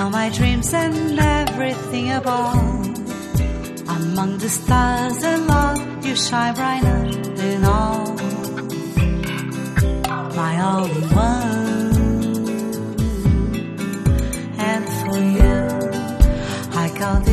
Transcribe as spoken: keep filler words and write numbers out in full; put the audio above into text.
Now my dreams and everything above, among the stars and love, you shine brighter than all. My only one, and for you I got this.